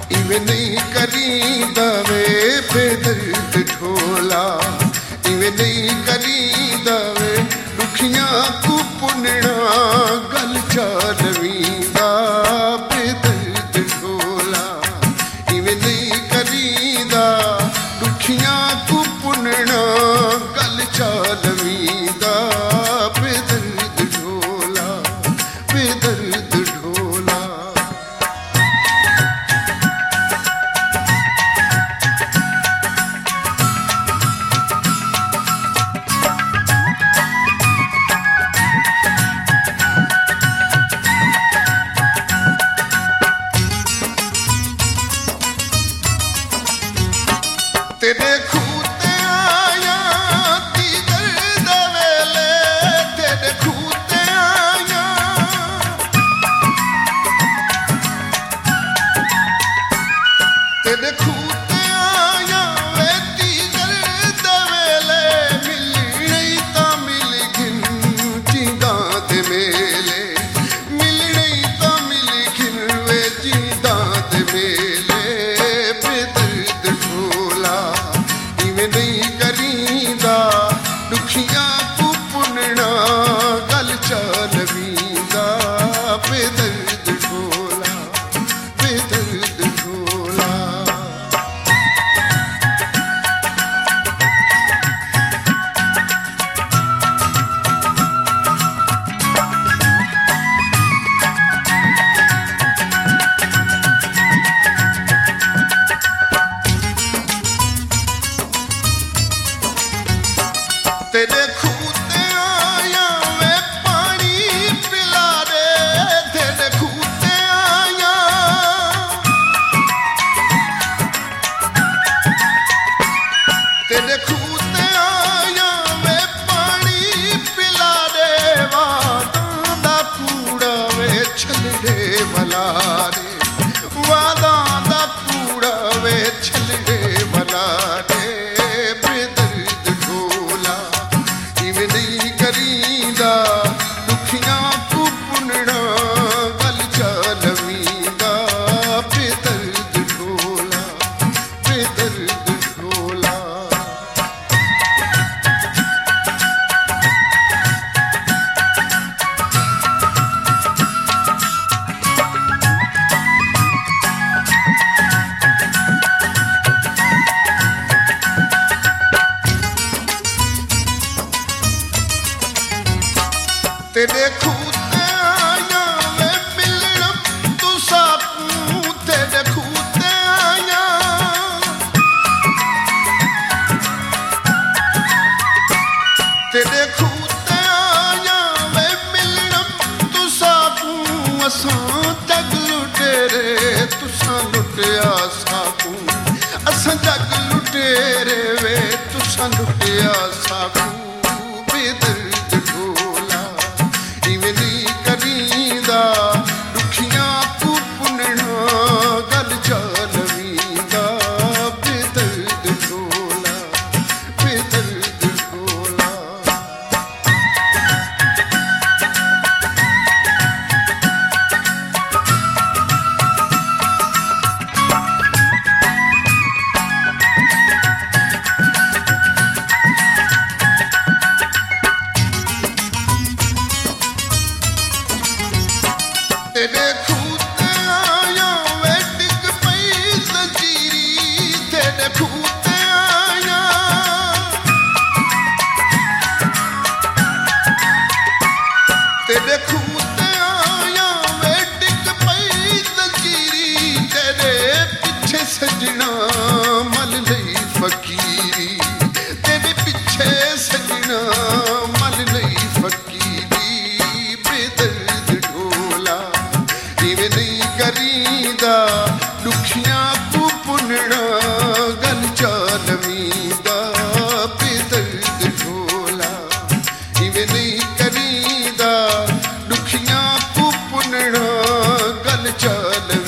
इवें नहीं करींदा वे बेदर्द ढोला, इवें नहीं करींदा वे दुखियां को पुनना गल चालवींदा बेदर्द ढोला, इवें नहीं करींदा दुखियां को पुनना गल चालवींदा बेदर्द ढोला, बेदर्द ढोला। तेरे खूते आया ती दर्द वेले, तेरे खूते आया, तेरे खूते आया वे ती दर्द वेले, मिलने ता मिल गिन जिंदा दे मेले, मिलने ता मिल गिन वे जिंदा दे मेले बेदर्द ढोला, इवें नहीं करींदा दुखियां को पुनना गल चालवींदा बेदर्द ढोला, बेदर्द ढोला। तेरे खूते आया वे पानी पिला दे, तेरे खूते आया, तेरे खूते आया वे पानी पिला दे, वादां दा कूड़ा वे छलड़े वाला रे, वादां दा कूड़ा वे छलड़े वाला रे बेदर्द ढोला, इवें नहीं करींदा दुखियां को पुनना गल चालवींदा बेदर्द ढोला, बेदर्द ढोला। तेरे खूते आया वे मिलना तू साकू, तेरे खूते आया, तेरे खूते आया वे मिलना तू साकू, असां जग लुटेरे तुसां लुटिया साकू, असां जग लुटेरे वे तुसां लुटिया साकू बेदर्द ढोला, इवें नहीं करींदा दुखियां को पुनना गल चालवींदा बेदर्द ढोला, बेदर्द ढोला। तेरे खूते आया वे डिग पई ज़ंजीरी, तेरे खूते आया, तेरे खूते आया वे डिग पई ज़ंजीरी, तेरे पिछे सजना मल लई फकीरी, तेरे पिछे सजना मल लई फकीरी बेदर्द ढोला, इवें नहीं करींदा दुखियां को पुनना गल चालवींदा बेदर्द ढोला, इवें नहीं करींदा दुखियां को पुनना गल चालवींदा।